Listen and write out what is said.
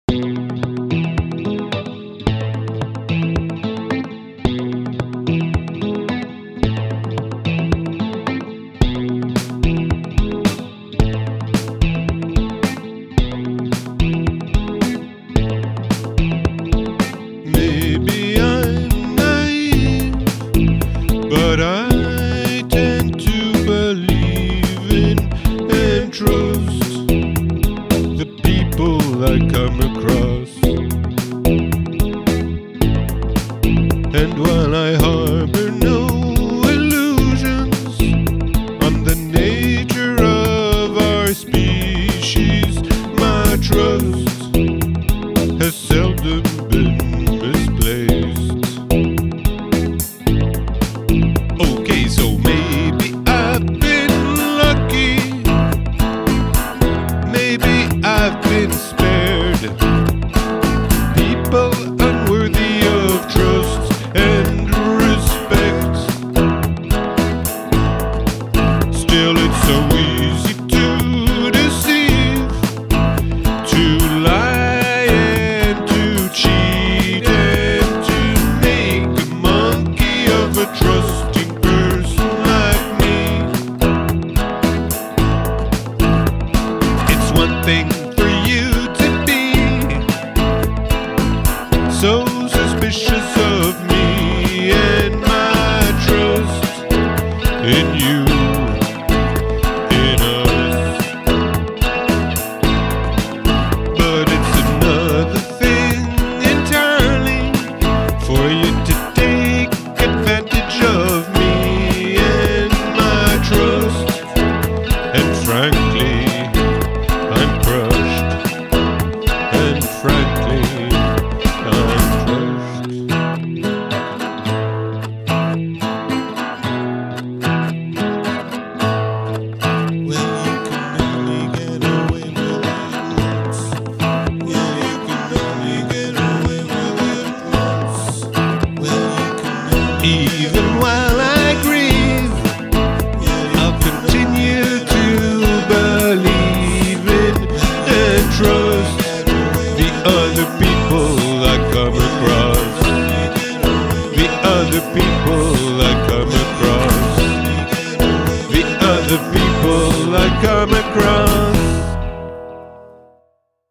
Maybe I'm naive, but I tend to believe in and trust the people I come across. And while I harbor no illusions on the nature of our species, my trust has seldom been misplaced. Okay, so maybe I've been lucky, maybe I've been spared people unworthy of trust and respect. Still, it's so easy to deceive, to lie and to cheat, and to make a monkey of a trusting person like me. It's one thing for you to be so suspicious of me and my trust in you, in us. But it's another thing entirely for you to take advantage of me and my trust. And frankly, I'm crushed. And frankly, I'm crushed. Well, you can only get away with it once. Yeah, you can only get away with it once. Well, you can only even while I grieve, I'll continue to believe in and trust the other people I come across. The other people